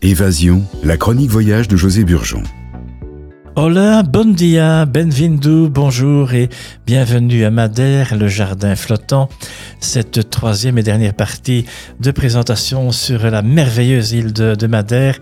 Évasion, la chronique voyage de José Burgeon. Hola, bon dia, benvindu, bonjour et bienvenue à Madère, le jardin flottant. Cette troisième et dernière partie de présentation sur la merveilleuse île de Madère.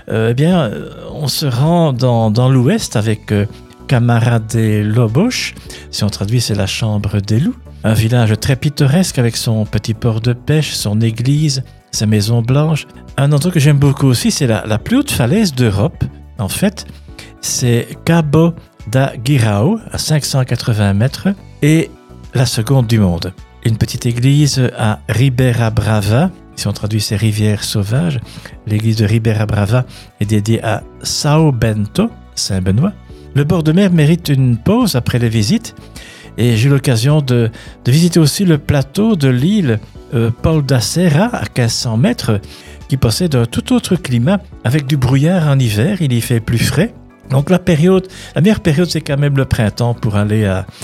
On se rend dans l'ouest avec Câmara de Lobos. Si on traduit, c'est la chambre des loups. Un village très pittoresque avec son petit port de pêche, son église, sa maison blanche. Un endroit que j'aime beaucoup aussi, c'est la plus haute falaise d'Europe. En fait, c'est Cabo da Guirao, à 580 mètres, et la seconde du monde. Une petite église à Ribeira Brava, si on traduit c'est rivière sauvage. L'église de Ribeira Brava est dédiée à São Bento, Saint-Benoît. Le bord de mer mérite une pause après les visites, et j'ai eu l'occasion de visiter aussi le plateau de l'île Pau da Serra, à 1500 mètres, qui possède un tout autre climat, avec du brouillard en hiver, il y fait plus frais. Donc la meilleure période, c'est quand même le printemps pour aller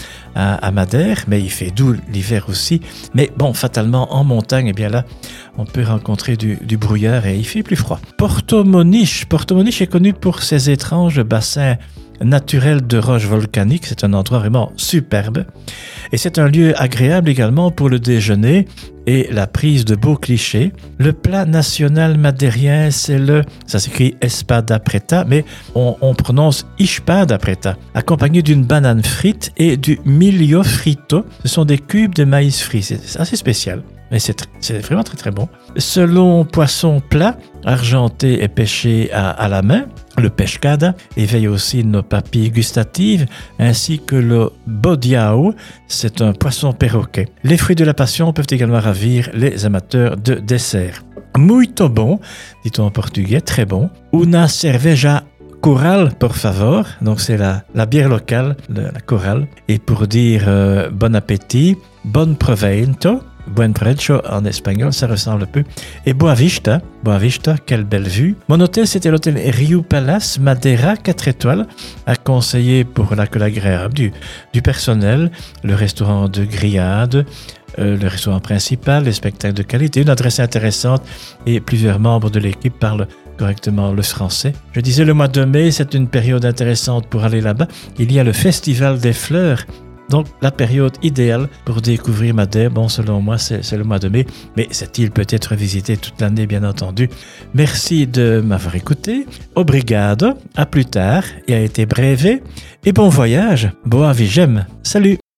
à Madère, mais il fait doux l'hiver aussi. Mais bon, fatalement, en montagne, eh bien là, on peut rencontrer du brouillard et il fait plus froid. Porto Moniche est connu pour ses étranges bassins naturels de roches volcaniques. C'est un endroit vraiment superbe. Et c'est un lieu agréable également pour le déjeuner et la prise de beaux clichés. Le plat national madérien, ça s'écrit espada preta, mais on prononce ispada preta, accompagné d'une banane frite et du milho frito. Ce sont des cubes de maïs frit. C'est assez spécial, mais c'est vraiment très très bon. Selon poisson plat, argenté et pêché à la main, le pescada éveille aussi nos papilles gustatives, ainsi que le bodiao, c'est un poisson perroquet. Les fruits de la passion peuvent également ravir les amateurs de dessert. Muito bon, dit-on en portugais, très bon. Una cerveja Coral, por favor, donc c'est la bière locale, la Coral. Et pour dire bon appétit, bon proveito, buen provecho en espagnol, ça ressemble un peu. Et Boa Vista, quelle belle vue. Mon hôtel, c'était l'hôtel Rio Palace Madeira, 4 étoiles, à conseiller pour l'accueil agréable du personnel, le restaurant de grillade, le restaurant principal, les spectacles de qualité, une adresse intéressante et plusieurs membres de l'équipe parlent correctement le français. Je disais le mois de mai, c'est une période intéressante pour aller là-bas. Il y a le Festival des fleurs, donc la période idéale pour découvrir Madère. Bon, selon moi, c'est le mois de mai, mais cette île peut être visitée toute l'année, bien entendu. Merci de m'avoir écouté. Obrigado, à plus tard, et a été brevet. Et bon voyage, boa vigem. Salut!